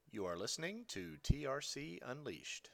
You are listening to TRC Unleashed.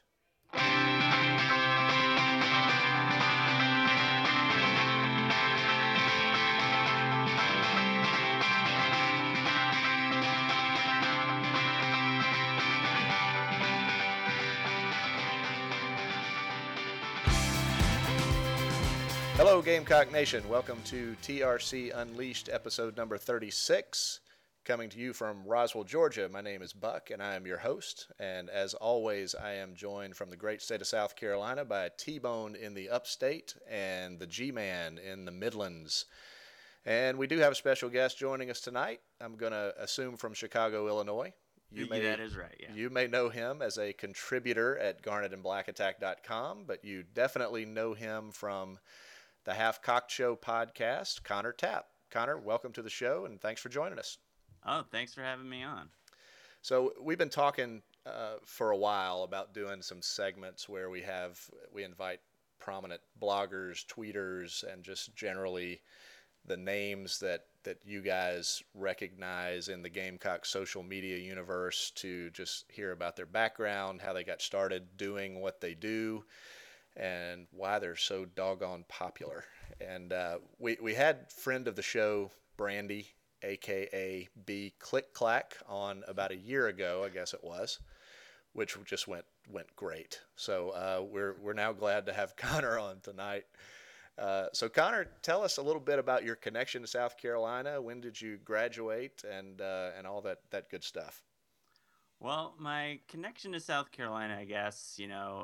Hello, Gamecock Nation. Welcome to TRC Unleashed, episode number 36. Coming to you from Roswell, Georgia. My name is Buck, and I am your host. And as always, I am joined from the great state of South Carolina by T-Bone in the upstate and the G-Man in the Midlands. And we do have a special guest joining us tonight. I'm going to assume from Chicago, Illinois. That is right, yeah. You may know him as a contributor at garnetandblackattack.com, but you definitely know him from the Half Cocked Show podcast, Connor Tapp. Connor, welcome to the show, and thanks for joining us. Oh, thanks for having me on. So we've been talking for a while about doing some segments where we invite prominent bloggers, tweeters, and just generally the names that you guys recognize in the Gamecock social media universe to just hear about their background, how they got started doing what they do, and why they're so doggone popular. And we had friend of the show, Brandy, a.k.a. B. Click Clack, on about a year ago, I guess it was, which just went great. So we're now glad to have Connor on tonight. So Connor, tell us a little bit about your connection to South Carolina. When did you graduate, and all that good stuff? Well, my connection to South Carolina, I guess,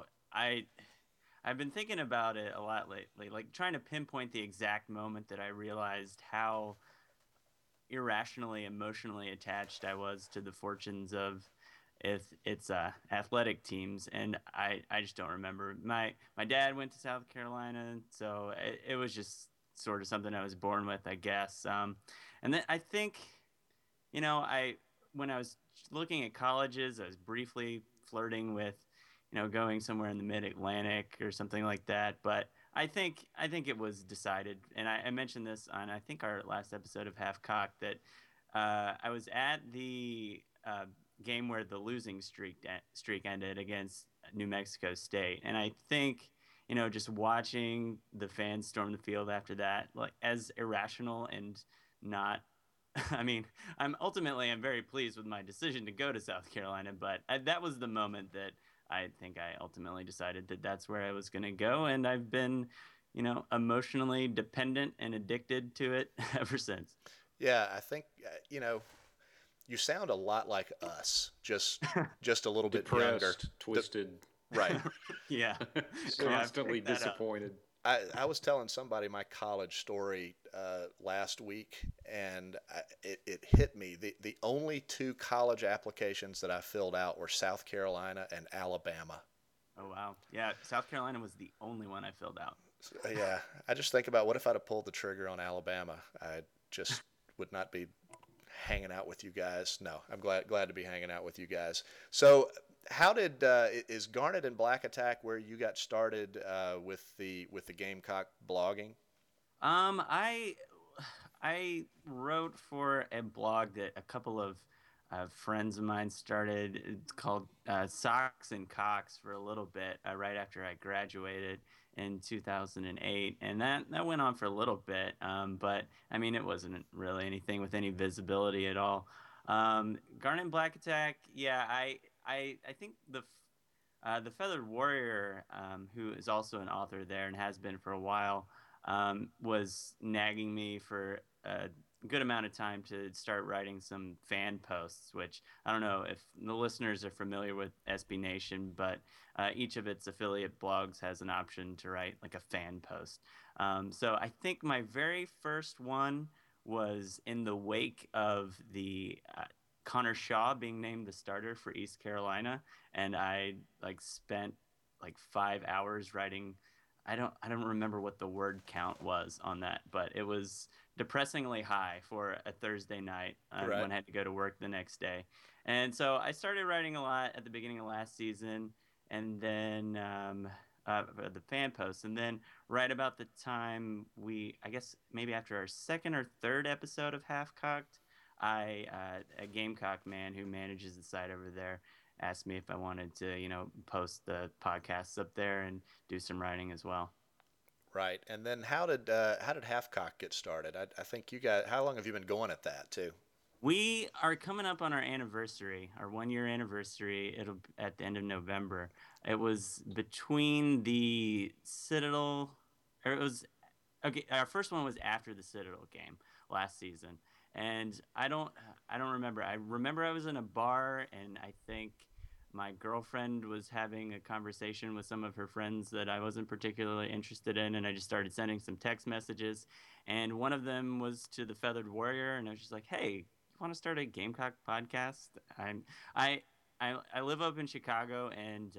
I've been thinking about it a lot lately, like trying to pinpoint the exact moment that I realized how irrationally, emotionally attached I was to the fortunes of its athletic teams, and I just don't remember. My dad went to South Carolina, so it was just sort of something I was born with, I guess. And then I think, I when I was looking at colleges, I was briefly flirting with, going somewhere in the Mid-Atlantic or something like that, but I think it was decided, and I mentioned this on I think our last episode of Half Cock that I was at the game where the losing streak ended against New Mexico State, and I think just watching the fans storm the field after that, like as irrational and not. I mean, I'm very pleased with my decision to go to South Carolina, but that was the moment that I think I ultimately decided that that's where I was going to go, and I've been, emotionally dependent and addicted to it ever since. Yeah, I think you sound a lot like us, just a little bit younger. Depressed, twisted, Right. Yeah, yeah, I've constantly picked that up. disappointed. I was telling somebody my college story last week, and it hit me. The only two college applications that I filled out were South Carolina and Alabama. Oh wow, yeah, South Carolina was the only one I filled out. So, yeah, I just think about what if I'd have pulled the trigger on Alabama. I just would not be hanging out with you guys. No, I'm glad to be hanging out with you guys. So, how did is Garnet and Black Attack where you got started with the Gamecock blogging? I wrote for a blog that a couple of friends of mine started. It's called Socks and Cocks for a little bit right after I graduated in 2008, and that went on for a little bit. But I mean, it wasn't really anything with any visibility at all. Garnet and Black Attack, yeah, I think the Feathered Warrior, who is also an author there and has been for a while, was nagging me for a good amount of time to start writing some fan posts, which I don't know if the listeners are familiar with SB Nation, but each of its affiliate blogs has an option to write like a fan post. So I think my very first one was in the wake of the Connor Shaw being named the starter for East Carolina, and I like spent like 5 hours writing. I don't remember what the word count was on that, but it was depressingly high for a Thursday night Right. when I had to go to work the next day. And so I started writing a lot at the beginning of last season, and then the fan posts, and then right about the time I guess maybe after our second or third episode of Half Cocked, a Gamecock man who manages the site over there asked me if I wanted to, post the podcasts up there and do some writing as well. Right. And then how did Halfcock get started? I think you guys. How long have you been going at that too? We are coming up on our anniversary, our 1 year anniversary. It'll be at the end of November. It was between the Citadel, or it was okay. Our first one was after the Citadel game last season, and I don't remember. I remember I was in a bar, and I think my girlfriend was having a conversation with some of her friends that I wasn't particularly interested in, and I just started sending some text messages, and one of them was to the Feathered Warrior, and I was just like, "Hey, you want to start a Gamecock podcast?" I I live up in Chicago, and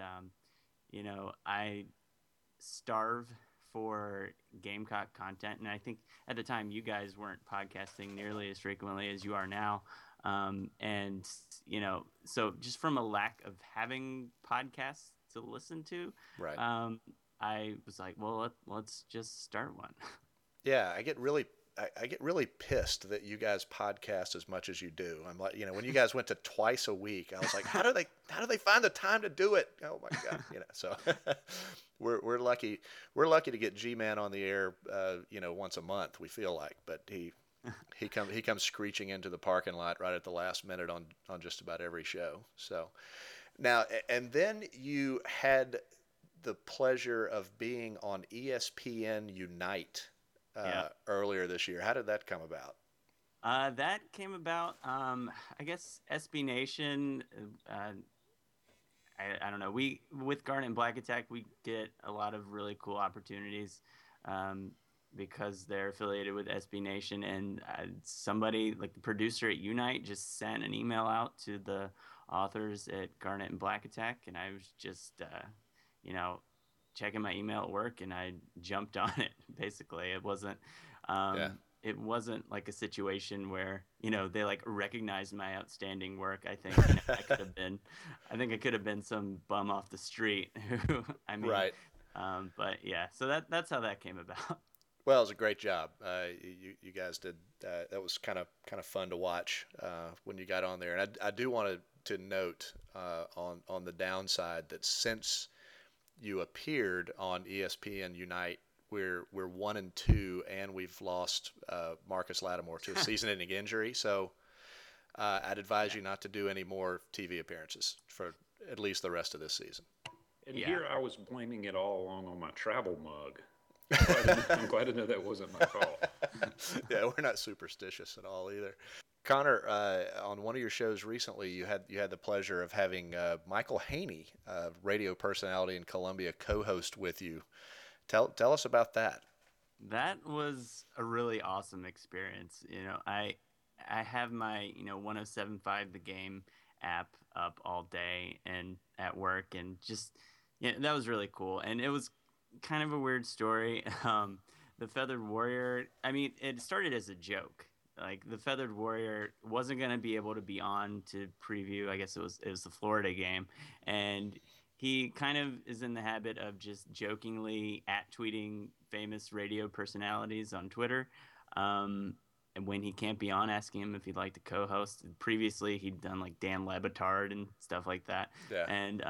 I starve for Gamecock content. And I think at the time you guys weren't podcasting nearly as frequently as you are now. And, so just from a lack of having podcasts to listen to, Right. I was like, well, let's just start one. Yeah, I get really pissed that you guys podcast as much as you do. I'm like, when you guys went to twice a week, I was like, how do they find the time to do it? Oh my God, So we're lucky to get G-Man on the air, once a month. We feel like, but he comes screeching into the parking lot right at the last minute on just about every show. So now, and then you had the pleasure of being on ESPN Unite Yeah. earlier this year. How did that come about? That came about, I guess, SB Nation. I don't know. We with Garnet and Black Attack, we get a lot of really cool opportunities um, because they're affiliated with SB Nation, and somebody like the producer at Unite just sent an email out to the authors at Garnet and Black Attack, and I was just you know checking my email at work, and I jumped on it. Basically, Yeah. it wasn't like a situation where they like recognized my outstanding work. I think I think I could have been some bum off the street who Right. but yeah, so that's how that came about. Well, it was a great job. You guys did. That was kind of fun to watch when you got on there. And I do want to note on the downside that since you appeared on ESPN Unite, we're 1-2, and we've lost Marcus Lattimore to a season-ending injury. So I'd advise Yeah. you not to do any more TV appearances for at least the rest of this season. And Yeah. here I was blaming it all along on my travel mug. I'm glad to know that wasn't my fault. Yeah, we're not superstitious at all either. Connor, on one of your shows recently, you had the pleasure of having Michael Haney, radio personality in Columbia, co-host with you. Tell us about that. That was a really awesome experience. I have my 1075 The Game app up all day and at work, and just that was really cool. And it was kind of a weird story. The Feathered Warrior, I mean, it started as a joke. Like the Feathered Warrior wasn't going to be able to be on to preview. I guess it was the Florida game, and he kind of is in the habit of just jokingly at tweeting famous radio personalities on Twitter. And when he can't be on, asking him if he'd like to co-host. Previously, he'd done like Dan Lebitard and stuff like that. Yeah.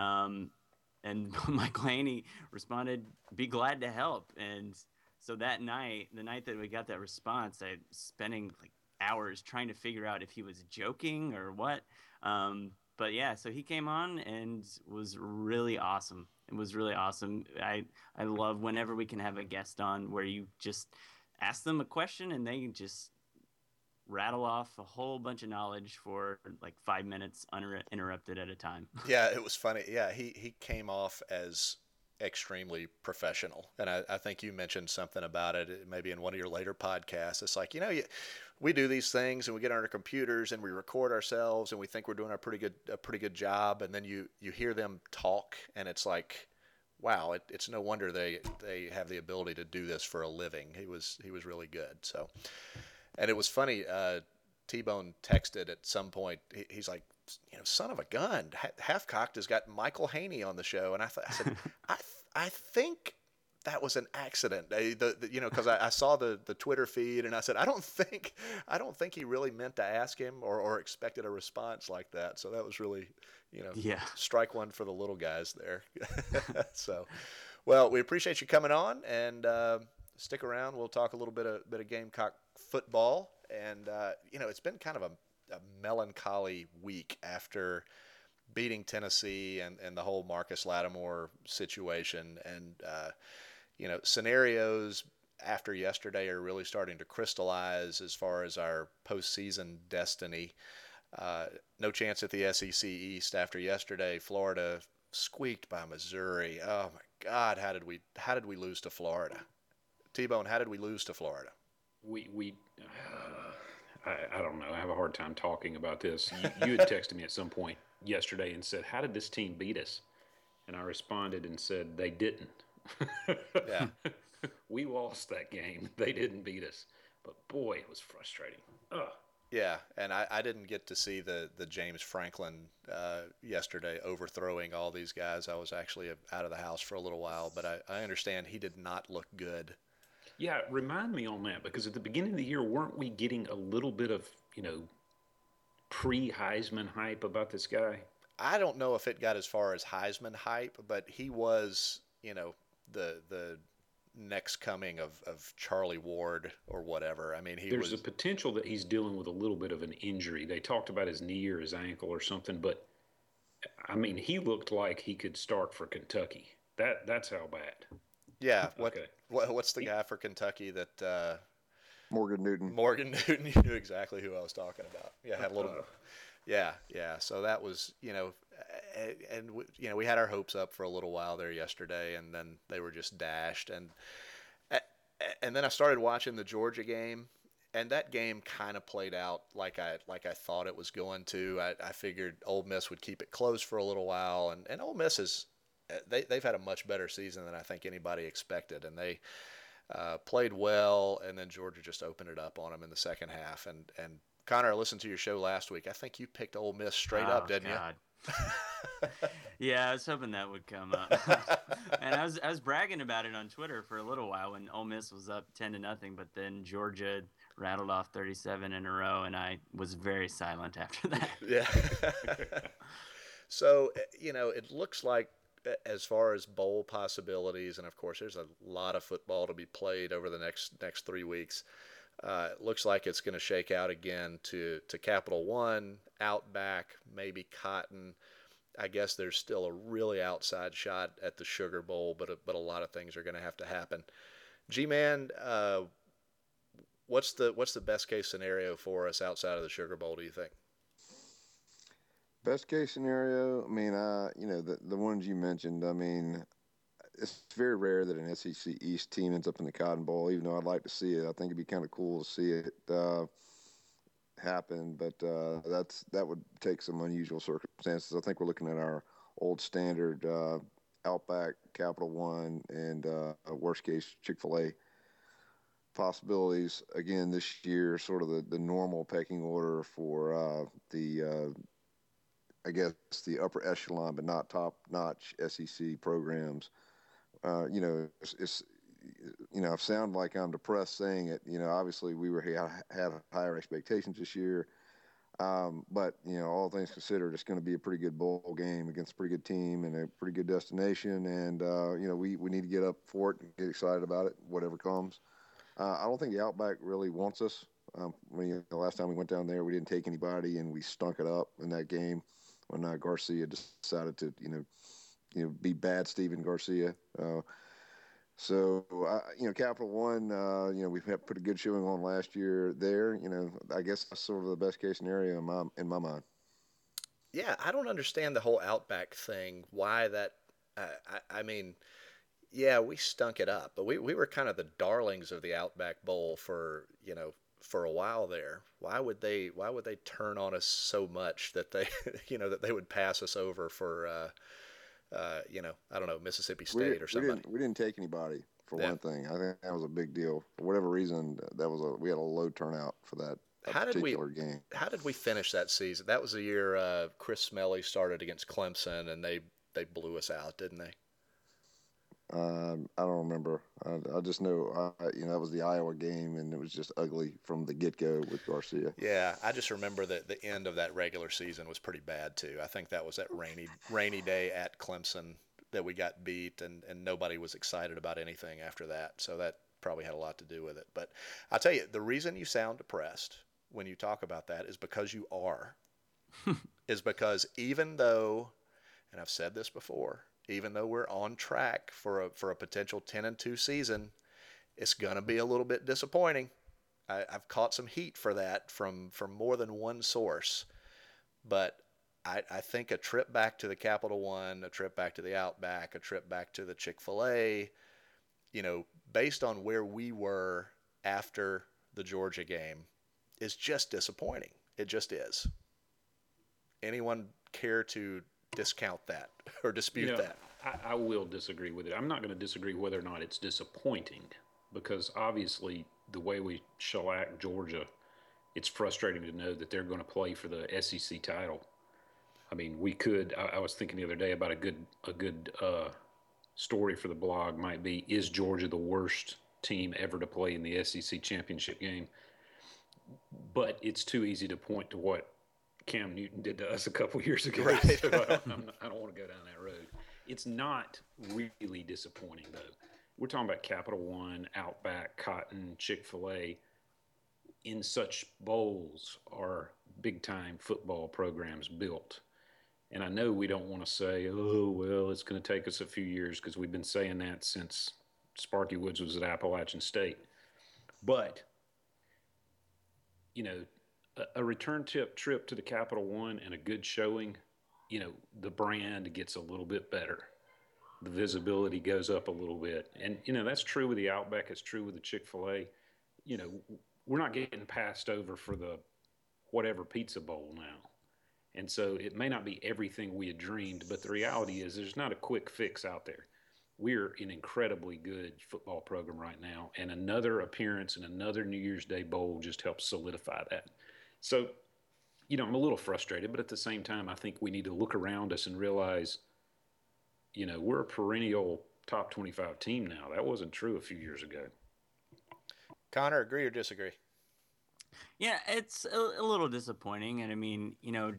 And Michael Haney responded, "Be glad to help." And so that night, the night that we got that response, I was spending like hours trying to figure out if he was joking or what. But yeah, so he came on and was really awesome. It was really awesome. I love whenever we can have a guest on where you just ask them a question and they just rattle off a whole bunch of knowledge for like 5 minutes uninterrupted at a time. Yeah, it was funny. Yeah, he came off as extremely professional, and I think you mentioned something about it maybe in one of your later podcasts. It's like we do these things and we get on our computers and we record ourselves and we think we're doing a pretty good job, and then you hear them talk and it's like, wow, it's no wonder they have the ability to do this for a living. He was really good. So, and it was funny. T-Bone texted at some point. He's like, son of a gun, Half Cocked has got Michael Haney on the show, and I said, I think that was an accident. You know, because I saw the Twitter feed and I said, I don't think he really meant to ask him or expected a response like that. So that was really, you know, Yeah. strike one for the little guys there. So, well, we appreciate you coming on and stick around. We'll talk a little bit of Gamecock football. And, you know, it's been kind of a melancholy week after beating Tennessee and the whole Marcus Lattimore situation. And, you know, scenarios after yesterday are really starting to crystallize as far as our postseason destiny. No chance at the SEC East after yesterday. Florida squeaked by Missouri. Oh my God, how did we lose to Florida? T-Bone, how did we lose to Florida? I don't know. I have a hard time talking about this. You had texted me at some point yesterday and said, "How did this team beat us?" And I responded and said, "They didn't." Yeah. We lost that game. They didn't beat us. But boy, it was frustrating. Ugh. Yeah, and I didn't get to see the James Franklin yesterday overthrowing all these guys. I was actually out of the house for a little while, but I understand he did not look good. Yeah, remind me on that, because at the beginning of the year, weren't we getting a little bit of, pre-Heisman hype about this guy? I don't know if it got as far as Heisman hype, but he was, you know, the next coming of Charlie Ward or whatever. I mean, There's a potential that he's dealing with a little bit of an injury. They talked about his knee or his ankle or something, but I mean, he looked like he could start for Kentucky. That's how bad. Yeah. Okay. What's the guy for Kentucky that? Morgan Newton. Morgan Newton. You knew exactly who I was talking about. Yeah, had a little. Yeah. So that was, you know, and you know, we had our hopes up for a little while there yesterday, and then they were just dashed. And then I started watching the Georgia game, and that game kind of played out like I thought it was going to. I figured Ole Miss would keep it close for a little while, and Ole Miss is they've had a much better season than I think anybody expected, and they played well, and then Georgia just opened it up on them in the second half. And Connor, I listened to your show last week. I think you picked Ole Miss straight up, didn't God. Yeah, I was hoping that would come up. And I was bragging about it on Twitter for a little while when Ole Miss was up 10-0, but then Georgia rattled off 37 in a row, and I was very silent after that. Yeah. So, you know, it looks like as far as bowl possibilities, and of course there's a lot of football to be played over the next 3 weeks. It looks like it's going to shake out again to Capital One, Outback, maybe Cotton. I guess there's still a really outside shot at the Sugar Bowl, but a lot of things are going to have to happen. G-Man, what's the best case scenario for us outside of the Sugar Bowl, do you think? Best case scenario, I mean, you know, the ones you mentioned, I mean, it's very rare that an SEC East team ends up in the Cotton Bowl, even though I'd like to see it. I think it'd be kind of cool to see it happen, but that would take some unusual circumstances. I think we're looking at our old standard Outback, Capital One, and worst case Chick-fil-A possibilities again this year. Sort of the normal pecking order for I guess the upper echelon, but not top-notch SEC programs. You know, it's you know, I sound like I'm depressed saying it. You know, obviously we had higher expectations this year, but you know, all things considered, it's going to be a pretty good bowl game against a pretty good team and a pretty good destination. And you know, we need to get up for it and get excited about it, whatever comes. I don't think the Outback really wants us. The last time we went down there, we didn't take anybody, and we stunk it up in that game when Garcia decided to, be bad Stephen Garcia. So, you know, Capital One, you know, we've put a good showing on last year there. You know, I guess that's sort of the best case scenario in my mind. Yeah, I don't understand the whole Outback thing. Why that? I mean, yeah, we stunk it up, but we were kind of the darlings of the Outback Bowl for a while there. Why would they turn on us so much that they that they would pass us over for I don't know, Mississippi State or somebody? We didn't take anybody for one thing. I think that was a big deal. For whatever reason, we had a low turnout for that particular game. How did we finish that season? That was the year Chris Smelley started against Clemson, and they blew us out, didn't they? I don't remember. I just know, that was the Iowa game, and it was just ugly from the get go with Garcia. Yeah, I just remember that the end of that regular season was pretty bad too. I think that was that rainy day at Clemson that we got beat, and nobody was excited about anything after that. So that probably had a lot to do with it. But I'll tell you, the reason you sound depressed when you talk about that is because you are. Is because even though, and I've said this before, even though we're on track for a potential 10-2 season, it's going to be a little bit disappointing. I've caught some heat for that from more than one source, but I think a trip back to the Capital One, a trip back to the Outback, a trip back to the Chick-fil-A, based on where we were after the Georgia game, is just disappointing. It just is. Anyone care to discount that or dispute that? I will disagree with it. I'm not going to disagree whether or not it's disappointing, because obviously the way we shellacked Georgia, it's frustrating to know that they're going to play for the SEC title. I mean, we could. I was thinking the other day about a good story for the blog might be: is Georgia the worst team ever to play in the SEC championship game? But it's too easy to point to what Cam Newton did to us a couple years ago. Right. So I don't want to go down that road. It's not really disappointing, though. We're talking about Capital One, Outback, Cotton, Chick-fil-A. In such bowls are big-time football programs built. And I know we don't want to say, oh, well, it's going to take us a few years, because we've been saying that since Sparky Woods was at Appalachian State. But, a return trip to the Capital One and a good showing, the brand gets a little bit better. The visibility goes up a little bit. And, that's true with the Outback. It's true with the Chick-fil-A. We're not getting passed over for the whatever pizza bowl now. And so it may not be everything we had dreamed, but the reality is there's not a quick fix out there. We're an incredibly good football program right now, and another appearance in another New Year's Day bowl just helps solidify that. So, I'm a little frustrated, but at the same time, I think we need to look around us and realize, we're a perennial top 25 team now. That wasn't true a few years ago. Connor, agree or disagree? Yeah, it's a little disappointing. And I mean,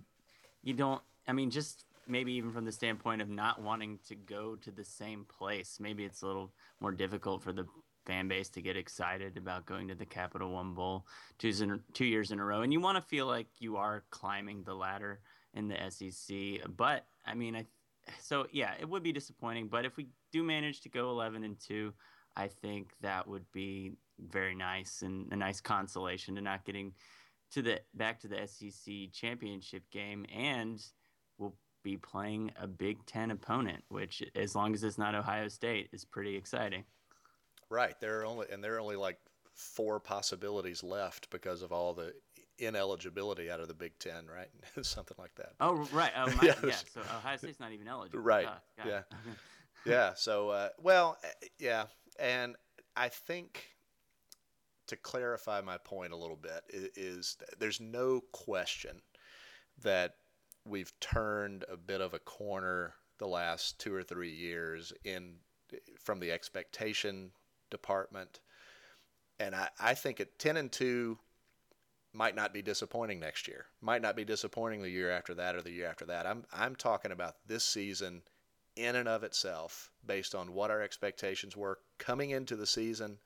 just maybe even from the standpoint of not wanting to go to the same place, maybe it's a little more difficult for the fan base to get excited about going to the Capital One Bowl 2 years in a row. And you want to feel like you are climbing the ladder in the SEC. But I mean, it would be disappointing. But if we do manage to go 11-2, I think that would be very nice and a nice consolation to not getting back to the SEC championship game, and we'll be playing a Big Ten opponent, which, as long as it's not Ohio State, is pretty exciting. Right. There are only like 4 possibilities left because of all the ineligibility out of the Big Ten, right? Something like that. Oh, right. Yes. Yeah. So Ohio State's not even eligible. Right. Yeah. Yeah. So, yeah. And I think, to clarify my point a little bit, is there's no question that we've turned a bit of a corner the last 2 or 3 years from the expectation department. And I think at 10-2 might not be disappointing next year, might not be disappointing the year after that or the year after that. I'm talking about this season in and of itself, based on what our expectations were coming into the season,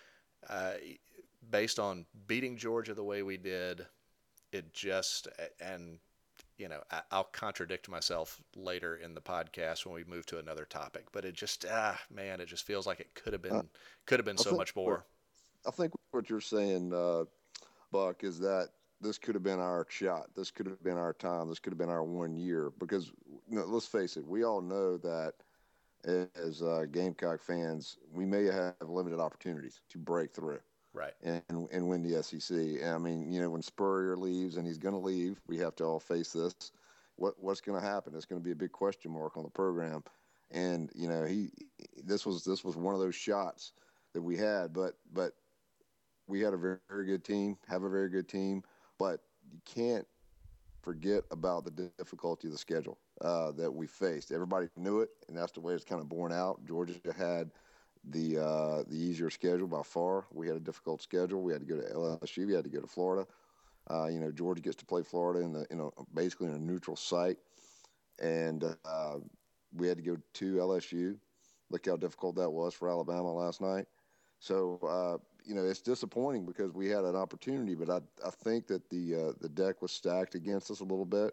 based on beating Georgia the way we did. I'll contradict myself later in the podcast when we move to another topic, but it just, it just feels like it could have been so much more. I think what you're saying, Buck, is that this could have been our shot. This could have been our time. This could have been our 1 year, because let's face it, we all know that as Gamecock fans, we may have limited opportunities to break through. Right. And win the SEC. And I mean, when Spurrier leaves, and he's going to leave, we have to all face this. What's going to happen? It's going to be a big question mark on the program. And this was one of those shots that we had, but we had a very, very good team, have a very good team, but you can't forget about the difficulty of the schedule. that we faced. Everybody knew it, and that's the way it's kind of borne out. Georgia had the easier schedule by far. We had a difficult schedule. We had to go to LSU. We had to go to Florida. Georgia gets to play Florida basically in a neutral site, and we had to go to LSU. Look how difficult that was for Alabama last night. So it's disappointing because we had an opportunity, but I think that the deck was stacked against us a little bit.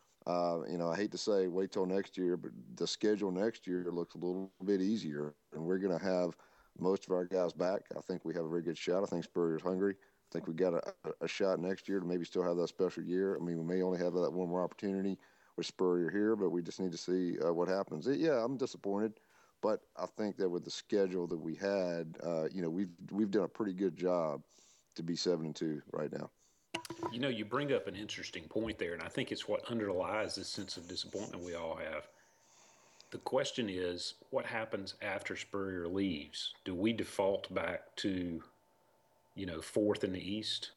I hate to say wait till next year, but the schedule next year looks a little bit easier, and we're going to have most of our guys back. I think we have a very good shot. I think Spurrier's hungry. I think we got a shot next year to maybe still have that special year. I mean, we may only have that one more opportunity with Spurrier here, but we just need to see what happens. Yeah, I'm disappointed, but I think that with the schedule that we had, we've done a pretty good job to be 7-2 right now. You bring up an interesting point there, and I think it's what underlies this sense of disappointment we all have. The question is, what happens after Spurrier leaves? Do we default back to, fourth in the East?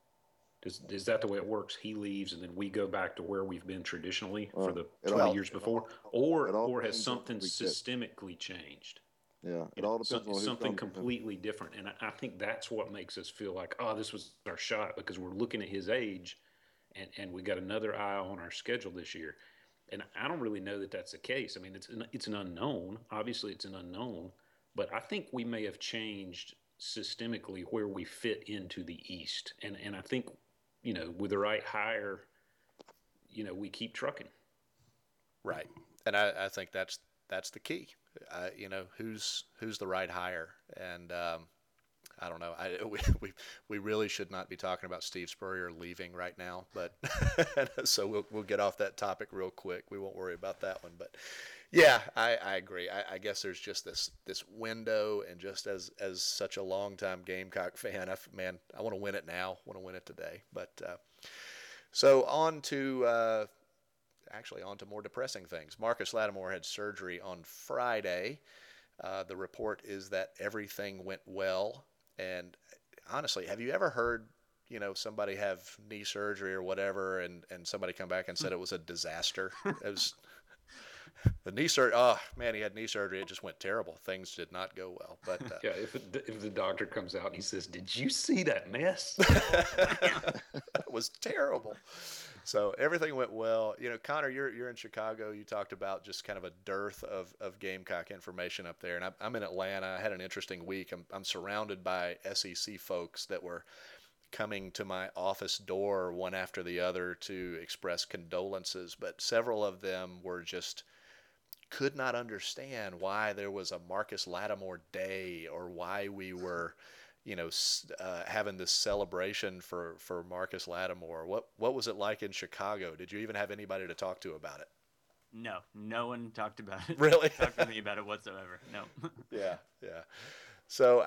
Is that the way it works? He leaves, and then we go back to where we've been traditionally for the 20 years before? Or has something systemically changed? Yeah, it all depends on something completely different. And I think that's what makes us feel like, this was our shot, because we're looking at his age and we got another eye on our schedule this year. And I don't really know that that's the case. I mean, it's an unknown. Obviously, it's an unknown. But I think we may have changed systemically where we fit into the East. And I think, with the right hire, we keep trucking. Right. And I think that's the key. Who's the right hire, and I don't know. We really should not be talking about Steve Spurrier leaving right now, but so we'll get off that topic real quick. We won't worry about that one, but yeah, I agree. I guess there's just this window, and just as such a longtime Gamecock fan, I want to win it now. I want to win it today. But so on to more depressing things. Marcus Lattimore had surgery on Friday. The report is that everything went well. And honestly, have you ever heard, somebody have knee surgery or whatever, and somebody come back and said it was a disaster? It was the knee surgery. Oh man, he had knee surgery. It just went terrible. Things did not go well. But yeah, if the doctor comes out and he says, "Did you see that mess?" That was terrible. So everything went well. Connor, you're in Chicago. You talked about just kind of a dearth of Gamecock information up there, and I'm in Atlanta. I had an interesting week. I'm surrounded by SEC folks that were coming to my office door one after the other to express condolences, but several of them were just could not understand why there was a Marcus Lattimore Day, or why we were having this celebration for Marcus Lattimore. What was it like in Chicago? Did you even have anybody to talk to about it? No one talked about it. Really? Talked to me about it whatsoever. No. Yeah. So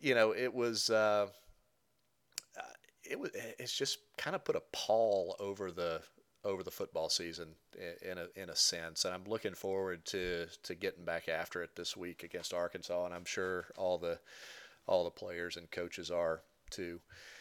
it's just kind of put a pall over the football season in a sense, and I'm looking forward to getting back after it this week against Arkansas, and I'm sure all the players and coaches are too.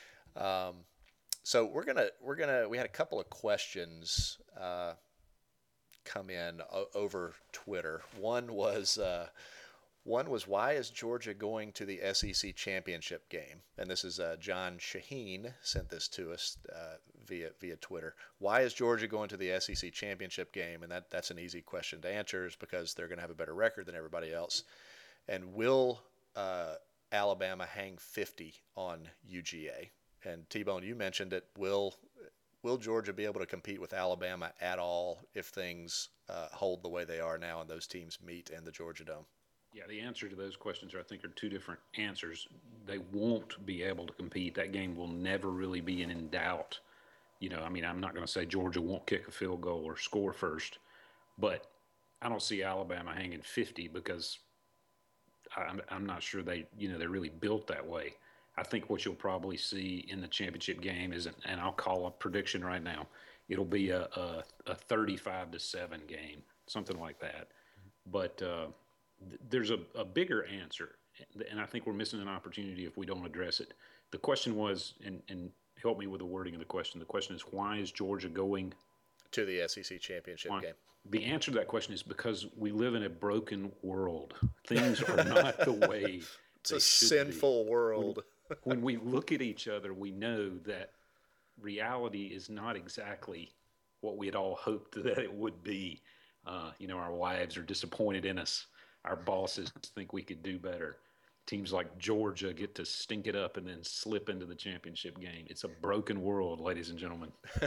So we had a couple of questions come in over Twitter. One was why is Georgia going to the SEC championship game? And this is John Shaheen sent this to us via Twitter. Why is Georgia going to the SEC championship game? And that's an easy question to answer, is because they're going to have a better record than everybody else. And will Alabama hang 50 on UGA? And T-Bone, you mentioned it. Will Georgia be able to compete with Alabama at all if things hold the way they are now and those teams meet in the Georgia Dome? Yeah, the answer to those questions, I think, are two different answers. They won't be able to compete. That game will never really be in doubt. I'm not going to say Georgia won't kick a field goal or score first, but I don't see Alabama hanging 50, because I'm not sure they're really built that way. I think what you'll probably see in the championship game is, and I'll call a prediction right now, it'll be a 35-7 game, something like that. But there's a bigger answer, and I think we're missing an opportunity if we don't address it. The question was, and help me with the wording of the question. The question is, why is Georgia going to the SEC championship Why? game? The answer to that question is because we live in a broken world. Things are not the way It's they a should sinful be. world. When we look at each other, we know that reality is not exactly what we had all hoped that it would be. Our wives are disappointed in us. Our bosses think we could do better. Teams like Georgia get to stink it up and then slip into the championship game. It's a broken world, ladies and gentlemen.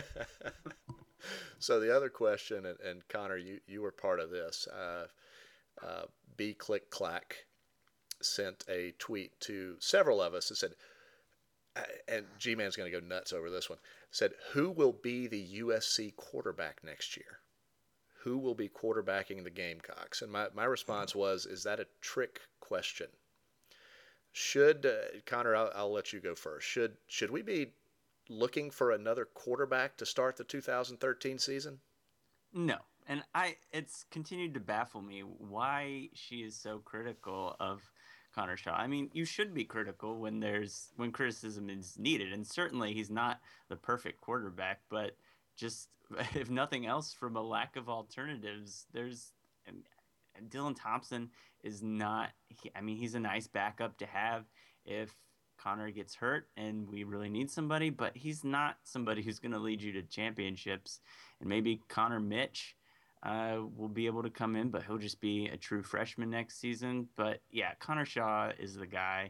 So the other question, and Connor, you were part of this. B Click Clack sent a tweet to several of us that said, and G-Man's going to go nuts over this one, said, who will be the USC quarterback next year? Who will be quarterbacking the Gamecocks? And my response was, is that a trick question? Should, Connor, I'll let you go first. Should we be looking for another quarterback to start the 2013 season? No. And it's continued to baffle me why she is so critical of Connor Shaw. I mean, you should be critical when criticism is needed, and certainly he's not the perfect quarterback, but just if nothing else, from a lack of alternatives, Dylan Thompson is not. He's a nice backup to have if Connor gets hurt and we really need somebody, but he's not somebody who's going to lead you to championships. And maybe Connor Mitch will be able to come in, but he'll just be a true freshman next season. But yeah, Connor Shaw is the guy.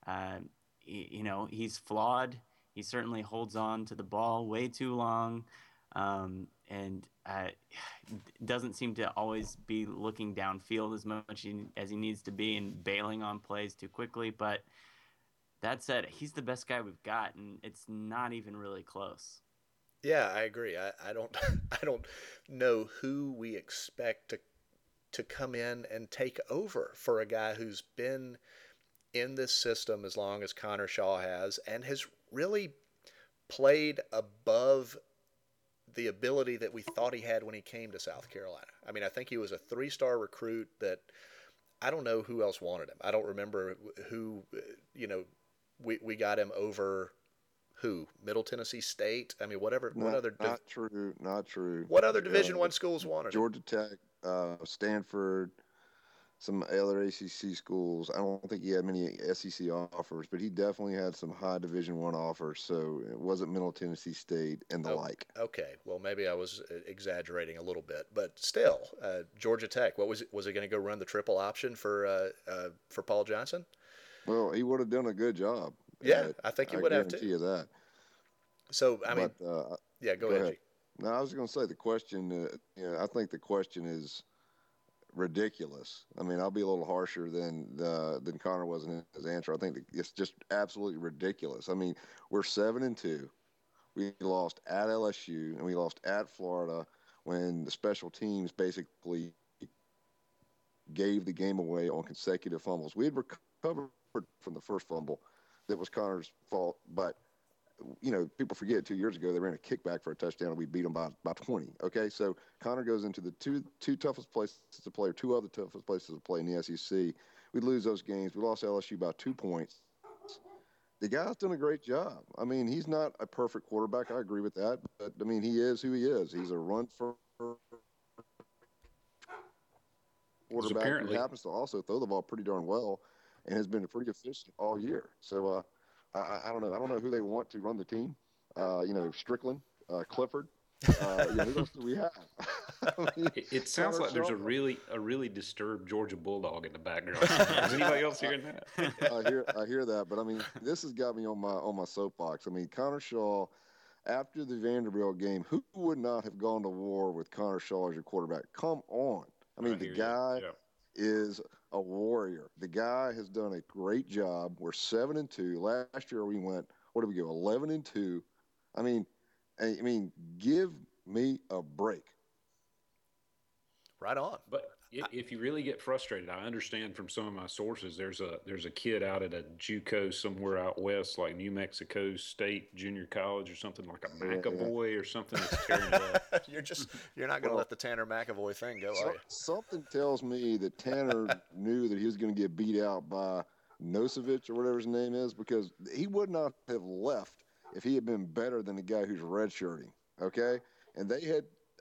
He's flawed. He certainly holds on to the ball way too long. And doesn't seem to always be looking downfield as much as he needs to be and bailing on plays too quickly. But that said, he's the best guy we've got, and it's not even really close. Yeah, I agree. I don't I don't know who we expect to come in and take over for a guy who's been in this system as long as Connor Shaw has and has really played above the ability that we thought he had when he came to South Carolina. I mean, I think he was a 3-star recruit that I don't know who else wanted him. I don't remember who, we got him over who? Middle Tennessee State? I mean, whatever. Not true. What other Division I schools wanted him? Georgia Tech, Stanford, some other ACC schools. I don't think he had many SEC offers, but he definitely had some high Division I offers. So it wasn't Middle Tennessee State and the like. Okay, well maybe I was exaggerating a little bit, but still, Georgia Tech. What was it? Was he going to go run the triple option for Paul Johnson? Well, he would have done a good job. Yeah, I think he would have too. I guarantee you that. So I mean, yeah, go ahead. No, I was going to say the question. I think the question is ridiculous. I mean, I'll be a little harsher than Connor was in his answer. I think it's just absolutely ridiculous. I mean, we're 7-2. We lost at LSU and we lost at Florida when the special teams basically gave the game away on consecutive fumbles. We had recovered from the first fumble that was Connor's fault, but people forget 2 years ago they ran a kickback for a touchdown and we beat them by 20. Okay, so Connor goes into the two toughest places to play, or two other toughest places to play in the SEC. We lose those games. We lost LSU by 2 points. The guy's done a great job. I mean, he's not a perfect quarterback. I agree with that, but I mean, he is who he is. He's a run for quarterback who happens to also throw the ball pretty darn well and has been pretty efficient all year. So I don't know. I don't know who they want to run the team. Strickland, Clifford. Who else do we have? It sounds like there's a really disturbed Georgia Bulldog in the background. Is anybody else hearing that? I hear that, but I mean, this has got me on my soapbox. I mean, Connor Shaw, after the Vanderbilt game, who would not have gone to war with Connor Shaw as your quarterback? Come on. I mean, the guy is a warrior. The guy has done a great job. We're 7-2. Last year we went, what did we go? 11-2. I mean, give me a break. Right on. But if you really get frustrated, I understand from some of my sources, there's a kid out at a JUCO somewhere out west, like New Mexico State Junior College or something, like a McAvoy or something that's tearing it up. You're not going to let the Tanner McAvoy thing go, are you? Something tells me that Tanner knew that he was going to get beat out by Nosevich or whatever his name is, because he would not have left if he had been better than the guy who's redshirting. Okay, and they had.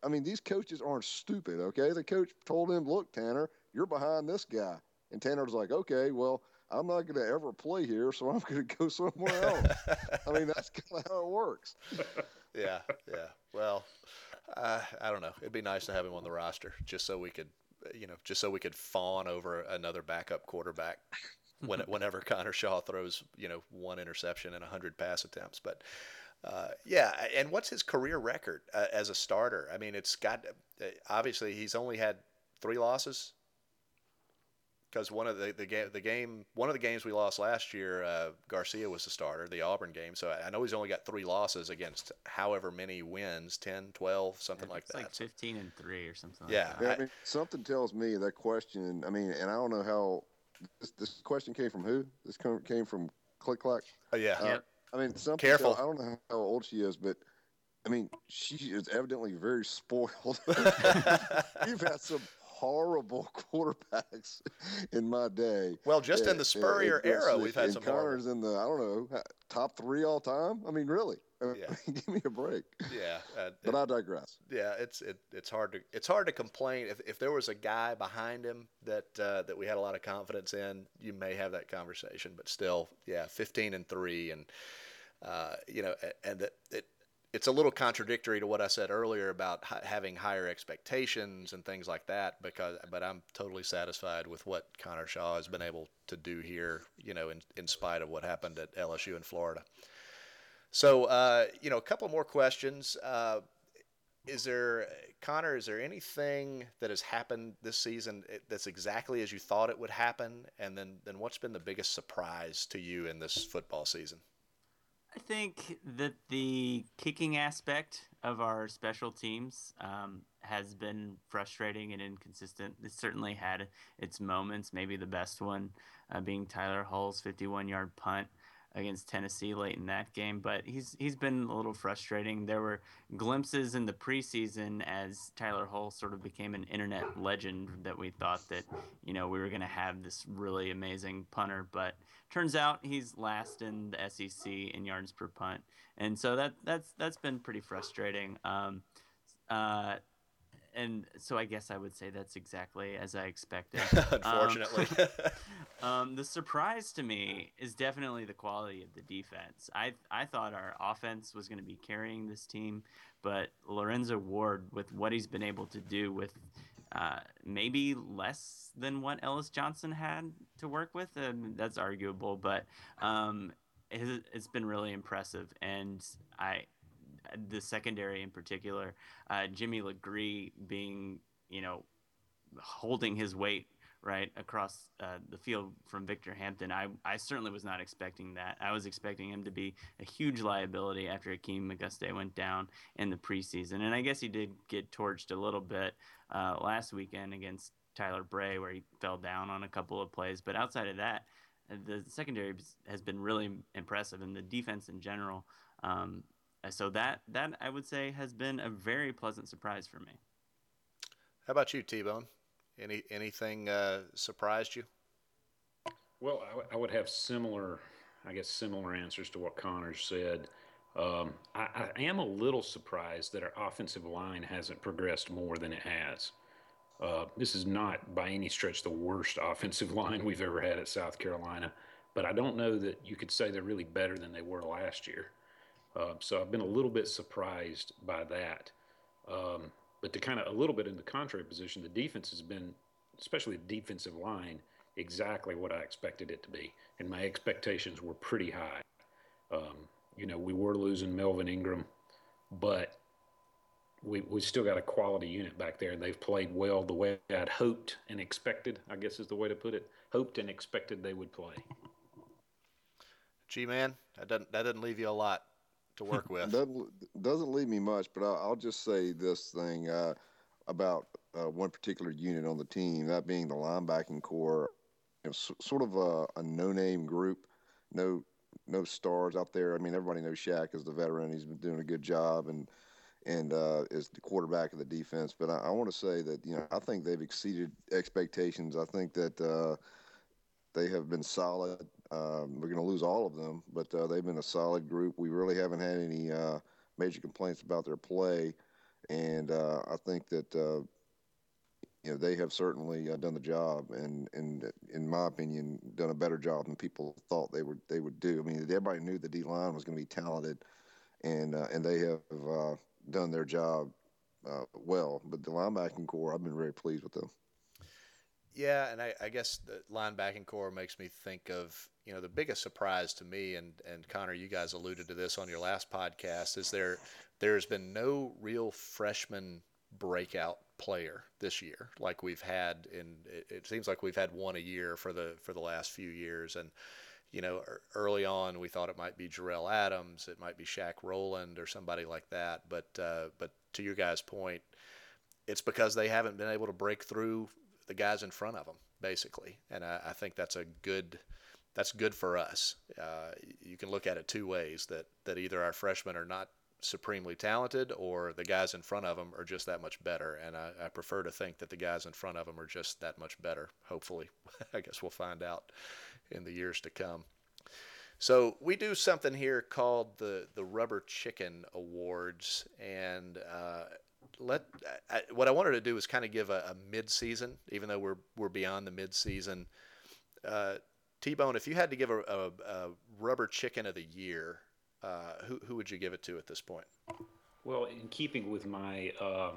I mean, these coaches aren't stupid, okay? The coach told him, look, Tanner, you're behind this guy. And Tanner's like, okay, well, I'm not going to ever play here, so I'm going to go somewhere else. I mean, that's kind of how it works. Yeah, yeah. Well, I don't know. It'd be nice to have him on the roster just so we could, just so we could fawn over another backup quarterback whenever Connor Shaw throws, one interception and 100 pass attempts. But yeah, and what's his career record as a starter? I mean, it's got obviously he's only had 3 losses. Because one of one of the games we lost last year, Garcia was the starter, the Auburn game. So I know he's only got 3 losses against however many wins, 10, 12, something like that. It's like 15-3 or something yeah, like that. Yeah, I mean, something tells me that question. I mean, and I don't know how this question came from who. This came from Click Clack. Oh, yeah. Yep. I mean, something. Careful. I don't know how old she is, but I mean, she is evidently very spoiled. We've had some horrible quarterbacks in my day. Well, just in the Spurrier era, we've had some Connor's in the, I don't know, top 3 all time. I mean, really? Yeah. Give me a break. Yeah, but I digress. Yeah, it's hard to complain if there was a guy behind him that we had a lot of confidence in. You may have that conversation, but still, yeah, 15-3, and and that it's a little contradictory to what I said earlier about having higher expectations and things like that. But I'm totally satisfied with what Connor Shaw has been able to do here, in spite of what happened at LSU in Florida. So, a couple more questions. Connor, is there anything that has happened this season that's exactly as you thought it would happen? And then what's been the biggest surprise to you in this football season? I think that the kicking aspect of our special teams has been frustrating and inconsistent. It certainly had its moments, maybe the best one being Tyler Hull's 51-yard punt against Tennessee late in that game, but he's been a little frustrating. There were glimpses in the preseason as Tyler Hull sort of became an internet legend that we thought that, we were going to have this really amazing punter, but turns out he's last in the SEC in yards per punt. And so that's been pretty frustrating. And so I guess I would say that's exactly as I expected. Unfortunately. The surprise to me is definitely the quality of the defense. I thought our offense was going to be carrying this team, but Lorenzo Ward, with what he's been able to do with maybe less than what Ellis Johnson had to work with, that's arguable, but it's been really impressive. And the secondary in particular, Jimmy Legree being, holding his weight right across the field from Victor Hampton. I certainly was not expecting that. I was expecting him to be a huge liability after Akeem McGuste went down in the preseason. And I guess he did get torched a little bit last weekend against Tyler Bray, where he fell down on a couple of plays. But outside of that, the secondary has been really impressive, and the defense in general. So that I would say has been a very pleasant surprise for me. How about you, T-Bone? Anything surprised you? Well, I would have similar answers to what Connor said. I am a little surprised that our offensive line hasn't progressed more than it has. This is not by any stretch the worst offensive line we've ever had at South Carolina, but I don't know that you could say they're really better than they were last year. So I've been a little bit surprised by that. But to kind of a little bit in the contrary position, the defense has been, especially the defensive line, exactly what I expected it to be. And my expectations were pretty high. We were losing Melvin Ingram, but we still got a quality unit back there, and they've played well the way I'd hoped and expected, I guess is the way to put it. Hoped and expected they would play. G-Man, that doesn't leave you a lot to work with. Doesn't leave me much, but I'll just say this thing about one particular unit on the team, that being the linebacking core. Sort of a no-name group, no stars out there. I mean, everybody knows Shaq is the veteran; he's been doing a good job, and is the quarterback of the defense. But I want to say that I think they've exceeded expectations. I think that they have been solid. We're going to lose all of them, but they've been a solid group. We really haven't had any major complaints about their play. and I think that they have certainly done the job, and in my opinion, done a better job than people thought they would do. I mean, everybody knew the D line was going to be talented, and they have done their job well. But the linebacking core, I've been very pleased with them. Yeah, and I guess the linebacking core makes me think of, the biggest surprise to me, and Connor, you guys alluded to this on your last podcast, is there's been no real freshman breakout player this year like we've had it seems like we've had one a year for the last few years. And early on we thought it might be Jarrell Adams, it might be Shaq Rowland or somebody like that, but to your guys' point, it's because they haven't been able to break through the guys in front of them, basically. And I think that's good for us. You can look at it two ways: that either our freshmen are not supremely talented, or the guys in front of them are just that much better. And I prefer to think that the guys in front of them are just that much better. Hopefully, I guess we'll find out in the years to come. So we do something here called the Rubber Chicken Awards, and what I wanted to do is kind of give a mid-season, even though we're beyond the mid-season. T-Bone, if you had to give a Rubber Chicken of the year, who would you give it to at this point? Well, in keeping with my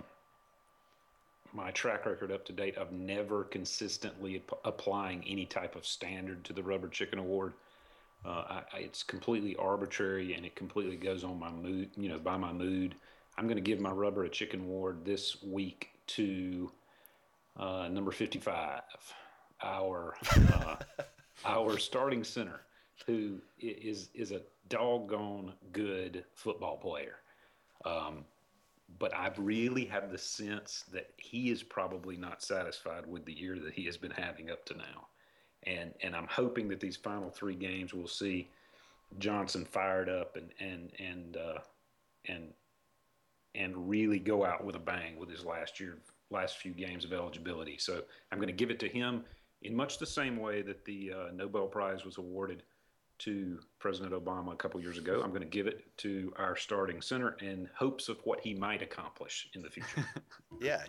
my track record up to date of never consistently applying any type of standard to the Rubber Chicken Award, it's completely arbitrary and it completely goes on my mood, by my mood. I'm going to give my Rubber Chicken Award this week to number 55, our our starting center, who is a doggone good football player. But I really have the sense that he is probably not satisfied with the year that he has been having up to now. And I'm hoping that these final three games will see Johnson fired up and really go out with a bang with his last few games of eligibility. So I'm going to give it to him in much the same way that the Nobel Prize was awarded to President Obama a couple years ago. I'm going to give it to our starting center in hopes of what he might accomplish in the future. Yeah,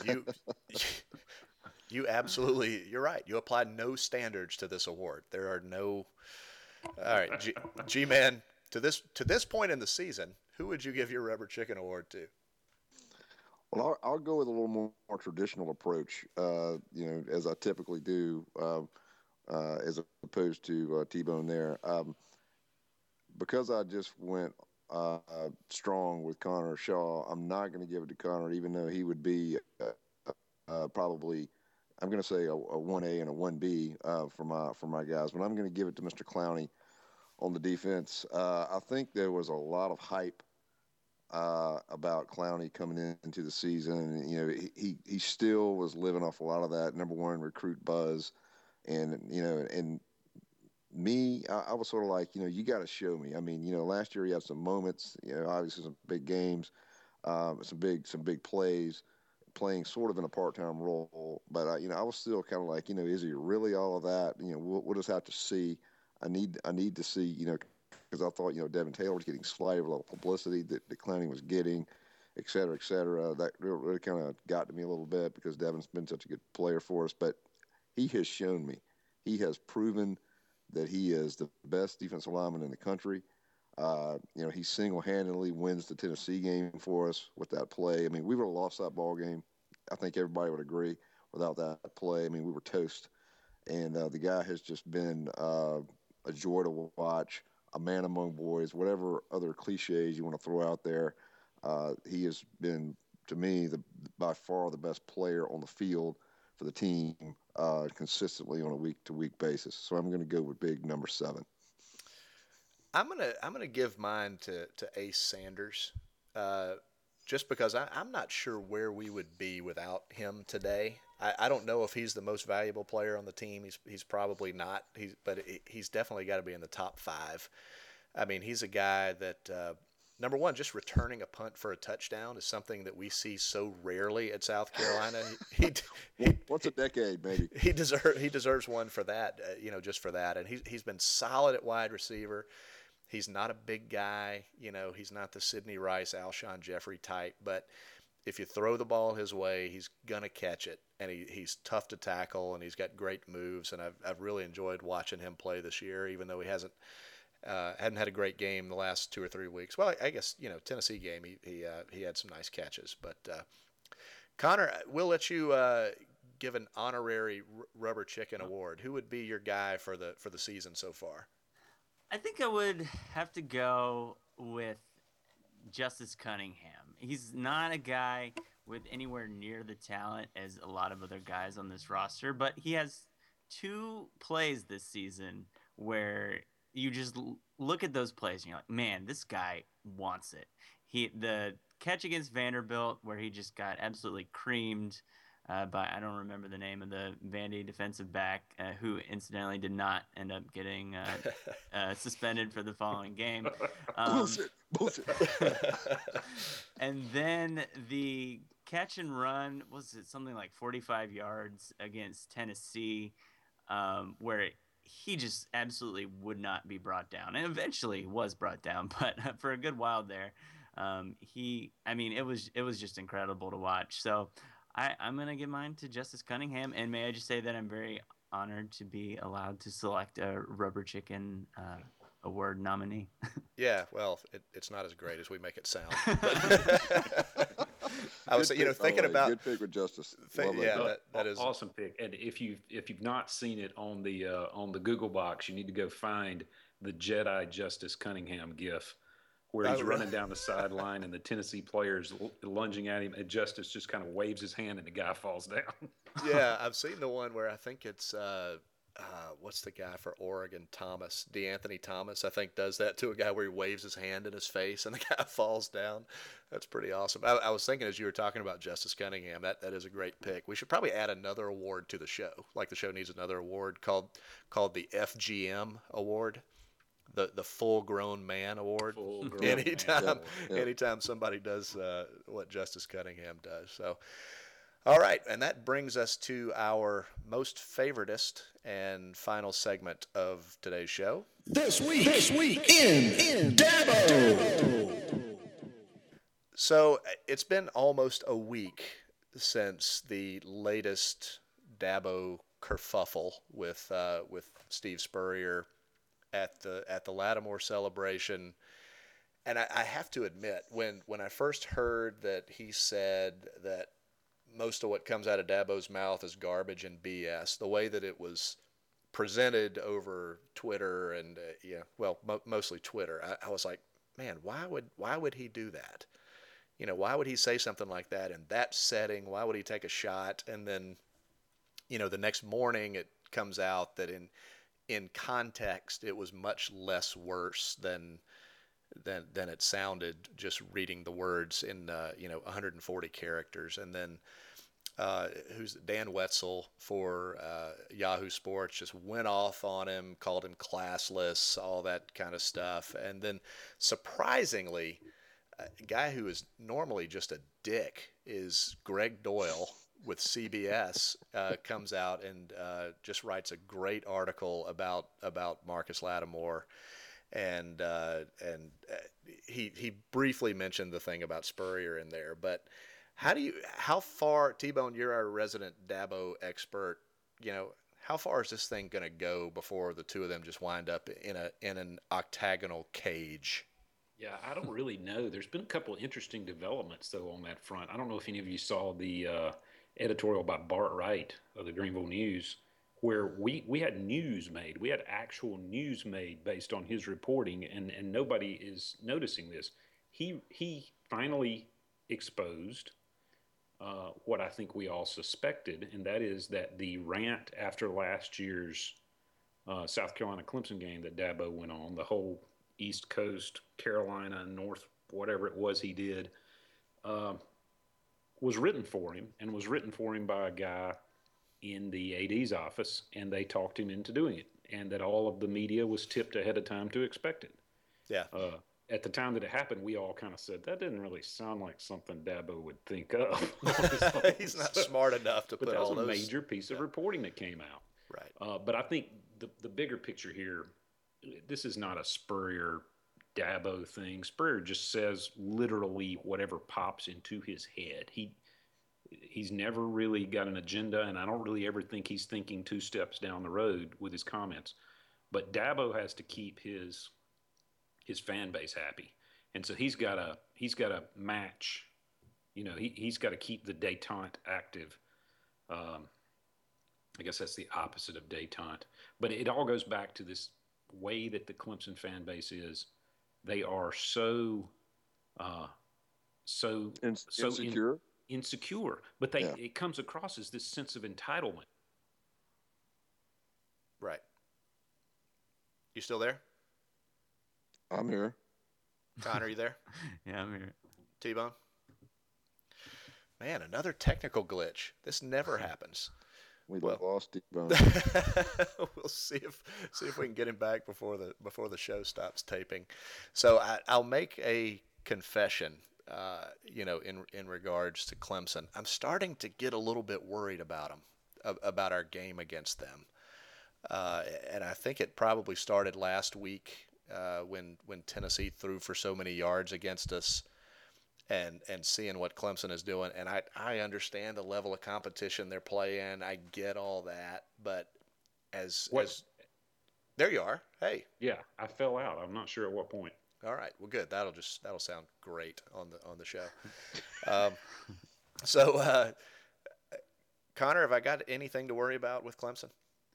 you absolutely, you're right. You applied no standards to this award. There are no. All right, G-Man, to this point in the season, who would you give your Rubber Chicken Award to? Well, I'll go with a little more traditional approach, as I typically do, as opposed to T-Bone there. Because I just went strong with Connor Shaw, I'm not going to give it to Connor, even though he would be probably, I'm going to say a 1A and a 1B for my guys, but I'm going to give it to Mr. Clowney on the defense. I think there was a lot of hype about Clowney coming into the season, and he still was living off a lot of that number one recruit buzz, and me, I was sort of like, you got to show me. I mean, last year he had some moments, obviously some big games, some big plays, playing sort of in a part-time role. But I was still kind of like, is he really all of that? We'll just have to see. I need to see, because I thought, Devin Taylor was getting slighted with a lot of publicity that Clowney was getting, et cetera, et cetera. That really kind of got to me a little bit because Devin's been such a good player for us. But he has shown me, he has proven that he is the best defensive lineman in the country. He single-handedly wins the Tennessee game for us with that play. I mean, we would have lost that ball game. I think everybody would agree without that play. I mean, we were toast. And the guy has just been a joy to watch, a man among boys, whatever other cliches you want to throw out there. He has been, to me, by far the best player on the field for the team consistently on a week-to-week basis. So I'm going to go with big number 7. I'm gonna give mine to Ace Sanders, just because I'm not sure where we would be without him today. I don't know if he's the most valuable player on the team. He's probably not. But he's definitely got to be in the top 5. I mean, he's a guy that number one, just returning a punt for a touchdown is something that we see so rarely at South Carolina. Once a decade, maybe. He deserves one for that, just for that. And he's been solid at wide receiver. He's not a big guy, he's not the Sidney Rice, Alshon Jeffrey type, but if you throw the ball his way, he's gonna catch it, and he's tough to tackle, and he's got great moves, and I've really enjoyed watching him play this year, even though he hadn't had a great game the last 2 or 3 weeks. Well, I guess Tennessee game he had some nice catches, but Connor, we'll let you give an honorary Rubber Chicken award. Who would be your guy for the season so far? I think I would have to go with Justice Cunningham. He's not a guy with anywhere near the talent as a lot of other guys on this roster, but he has 2 plays this season where you just look at those plays and you're like, man, this guy wants it. The catch against Vanderbilt where he just got absolutely creamed by, I don't remember the name of the Vandy defensive back, who incidentally did not end up getting suspended for the following game. Bullshit. And then the catch and run, was it something like 45 yards against Tennessee, where he just absolutely would not be brought down, and eventually was brought down, but for a good while there, it was just incredible to watch. So I'm going to give mine to Justice Cunningham, and may I just say that I'm very honored to be allowed to select a Rubber Chicken Award nominee. Yeah, well, it's not as great as we make it sound. I was, thinking about good pick with Justice. That is awesome pick. And if you've not seen it on the Google box, you need to go find the Jedi Justice Cunningham gif, where he's running down the sideline and the Tennessee players lunging at him, and Justice just kind of waves his hand and the guy falls down. Yeah, I've seen the one where I think it's what's the guy for Oregon? DeAnthony Thomas, I think, does that to a guy where he waves his hand in his face and the guy falls down. That's pretty awesome. I was thinking as you were talking about Justice Cunningham, that is a great pick. We should probably add another award to the show. Like the show needs another award called the FGM Award. The Full Grown Man Award. Anytime somebody does what Justice Cunningham does. So, all right, and that brings us to our most favoritist and final segment of today's show. This week in Dabo. So it's been almost a week since the latest Dabo kerfuffle with Steve Spurrier at the Lattimore celebration. And I have to admit, when I first heard that he said that most of what comes out of Dabo's mouth is garbage and BS, the way that it was presented over Twitter and mostly Twitter, I was like, man, why would he do that? Why would he say something like that in that setting? Why would he take a shot? And then, the next morning it comes out that in context it was much less worse than it sounded just reading the words in 140 characters. And then who's Dan Wetzel for Yahoo Sports just went off on him, called him classless, all that kind of stuff. And then surprisingly, a guy who is normally just a dick is Greg Doyle with CBS comes out and just writes a great article about Marcus Lattimore. And he briefly mentioned the thing about Spurrier in there, but how far, T-Bone, you're our resident Dabo expert, how far is this thing going to go before the two of them just wind up in an octagonal cage? Yeah, I don't really know. There's been a couple of interesting developments, though, on that front. I don't know if any of you saw the editorial by Bart Wright of the Greenville News, where we had news made. We had actual news made based on his reporting, and nobody is noticing this. He finally exposed what I think we all suspected, and that is that the rant after last year's South Carolina Clemson game that Dabo went on, the whole East Coast, Carolina, North, whatever it was he did, was written for him, and was written for him by a guy in the AD's office, and they talked him into doing it, and that all of the media was tipped ahead of time to expect it. Yeah. At the time that it happened, we all kind of said, that didn't really sound like something Dabo would think of. He's not smart enough to put all those. But that was a major piece of reporting that came out. Right. But I think the bigger picture here, this is not a Spurrier Dabo thing. Spurrier just says literally whatever pops into his head. He's never really got an agenda, and I don't really ever think he's thinking 2 steps down the road with his comments. But Dabo has to keep his fan base happy, and so he's got to match. He's got to keep the détente active. I guess that's the opposite of détente, but it all goes back to this way that the Clemson fan base is. They are so insecure. Insecure, but it comes across as this sense of entitlement. Right. You still there? I'm here. Connor, you there? Yeah, I'm here. T-Bone? Man, another technical glitch. This never happens. We lost T-Bone. We'll see if we can get him back before the show stops taping. So I'll make a confession. In regards to Clemson, I'm starting to get a little bit worried about them, about our game against them. And I think it probably started last week when Tennessee threw for so many yards against us, and seeing what Clemson is doing. And I understand the level of competition they're playing. I get all that, but as there you are. Hey. Yeah, I fell out. I'm not sure at what point. All right. Well, good. That'll sound great on the show. So, Connor, have I got anything to worry about with Clemson?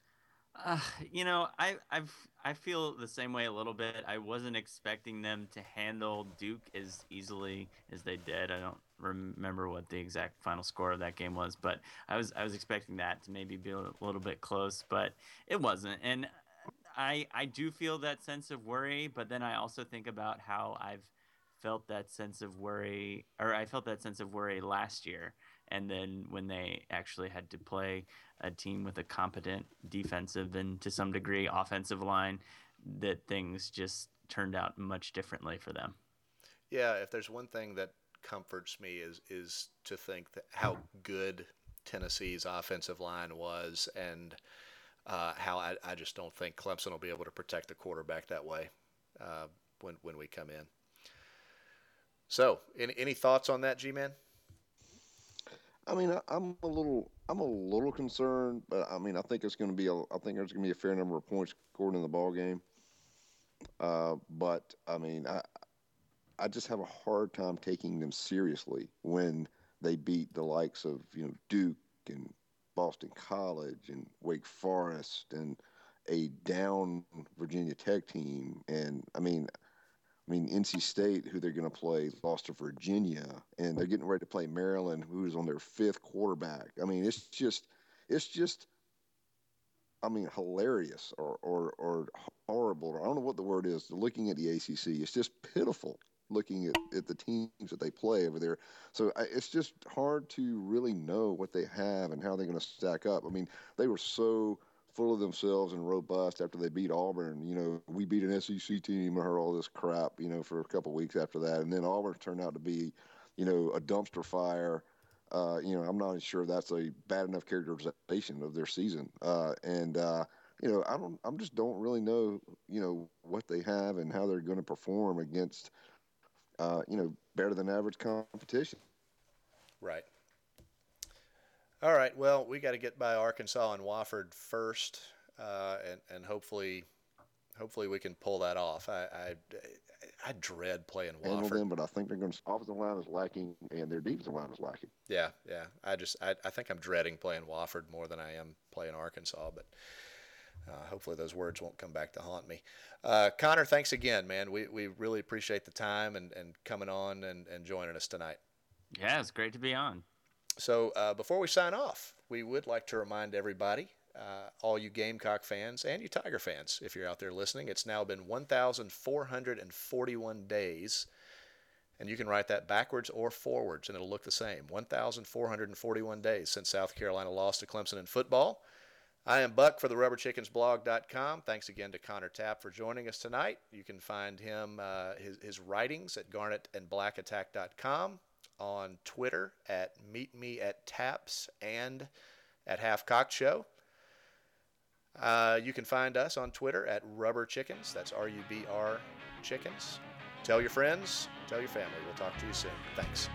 I feel the same way a little bit. I wasn't expecting them to handle Duke as easily as they did. I don't remember what the exact final score of that game was, but I was expecting that to maybe be a little bit close, but it wasn't. And I do feel that sense of worry, but then I also think about how I felt that sense of worry last year. And then when they actually had to play a team with a competent defensive and to some degree offensive line, that things just turned out much differently for them. Yeah, if there's one thing that comforts me is to think that how good Tennessee's offensive line was, and how I just don't think Clemson will be able to protect the quarterback that way when we come in. So, any thoughts on that, G-Man? I mean, I'm a little concerned, but I mean, I think there's going to be a fair number of points scored in the ball game. But I mean, I just have a hard time taking them seriously when they beat the likes of Duke and Boston College and Wake Forest and a down Virginia Tech team. And I mean, NC State, who they're going to play, lost to Virginia, and they're getting ready to play Maryland, who's on their 5th quarterback. I mean, it's just, I mean, hilarious or horrible. I don't know what the word is. Looking at the ACC, it's just pitiful looking at the teams that they play over there. So it's just hard to really know what they have and how they're going to stack up. I mean, they were so full of themselves and robust after they beat Auburn. We beat an SEC team. I heard all this crap, for a couple of weeks after that. And then Auburn turned out to be, a dumpster fire. I'm not sure that's a bad enough characterization of their season. I just don't really know, what they have and how they're going to perform against, better than average competition. Right. All right. Well, we got to get by Arkansas and Wofford first, and hopefully we can pull that off. I dread playing Wofford. Handle them, but I think they're going to. Offensive line is lacking, and their defensive line is lacking. Yeah. I think I'm dreading playing Wofford more than I am playing Arkansas, but hopefully those words won't come back to haunt me. Connor, thanks again, man. We really appreciate the time and coming on and joining us tonight. Yeah, it's great to be on. So before we sign off, we would like to remind everybody, all you Gamecock fans and you Tiger fans, if you're out there listening, it's now been 1,441 days, and you can write that backwards or forwards, and it'll look the same. 1,441 days since South Carolina lost to Clemson in football. I am Buck for the rubberchickensblog.com. Thanks again to Connor Tapp for joining us tonight. You can find him, his writings at garnetandblackattack.com. On Twitter at MeetMeAtTaps and at Half Cocked Show. You can find us on Twitter at Rubber Chickens. That's RUBR chickens. Tell your friends, tell your family. We'll talk to you soon. Thanks.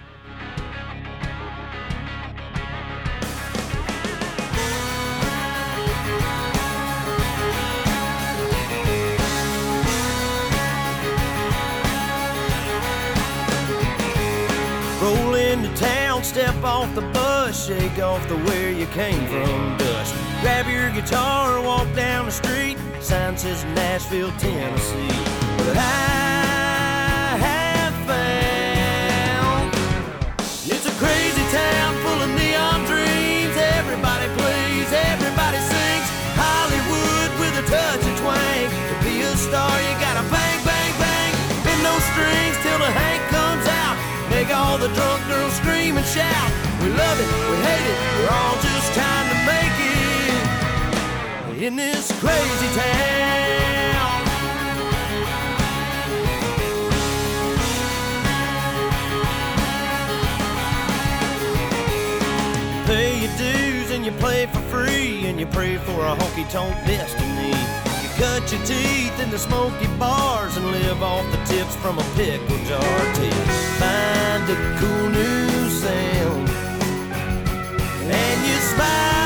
Roll into town, step off the bus, shake off the where you came from dust. Grab your guitar, walk down the street, sign says Nashville, Tennessee. But I have found it's a crazy town full of neon dreams. Everybody plays, everybody sings. Hollywood with a touch of twang. To be a star, you gotta bang, bang, bang. Bend those strings till the Hank comes out. Make all the drunk girls scream and shout. We love it, we hate it, we're all just trying to make it in this crazy town. You pay your dues and you play for free, and you pray for a honky-tonk destiny. Cut your teeth in the smoky bars and live off the tips from a pickle jar till you find a cool new sound and you smile.